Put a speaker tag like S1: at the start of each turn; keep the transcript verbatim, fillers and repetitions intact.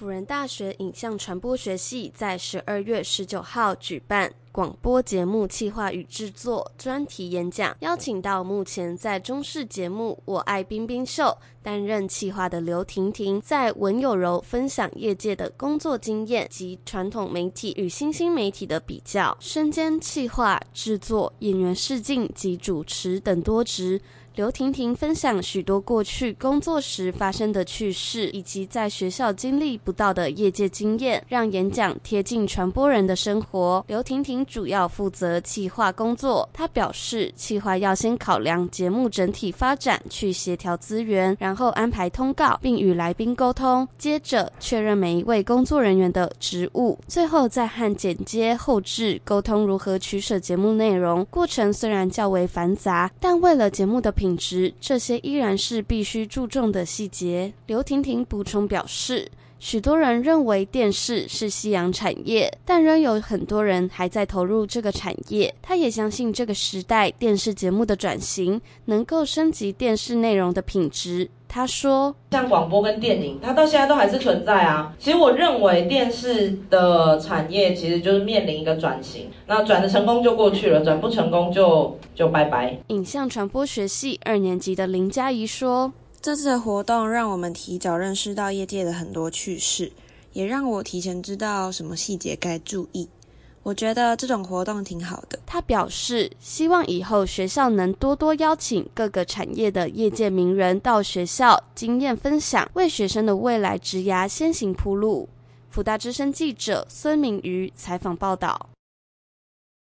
S1: 辅仁大学影像传播学系在十二月十九号举办广播节目企划与制作专题演讲，邀请到目前在中视节目《我爱冰冰秀》担任企划的刘婷婷，在文有柔分享业界的工作经验及传统媒体与新兴媒体的比较，身兼企划、制作、演员试镜及主持等多职。刘婷婷分享许多过去工作时发生的趣事，以及在学校经历不到的业界经验，让演讲贴近传播人的生活。刘婷婷主要负责企划工作，她表示企划要先考量节目整体发展，去协调资源，然后安排通告，并与来宾沟通，接着确认每一位工作人员的职务，最后再和剪接、后制沟通如何取舍节目内容。过程虽然较为繁杂，但为了节目的品质，这些依然是必须注重的细节。刘婷婷补充表示，许多人认为电视是夕阳产业，但仍有很多人还在投入这个产业。他也相信这个时代电视节目的转型能够升级电视内容的品质。他说，
S2: 像广播跟电影它到现在都还是存在啊。其实我认为电视的产业其实就是面临一个转型，那转的成功就过去了，转不成功就就拜拜。
S1: 影像传播学系二年级的林嘉怡说，
S3: 这次的活动让我们提早认识到业界的很多趣事，也让我提前知道什么细节该注意。我觉得这种活动挺好的。
S1: 他表示，希望以后学校能多多邀请各个产业的业界名人到学校经验分享，为学生的未来职涯先行铺路。辅大之声记者孙明瑜采访报道。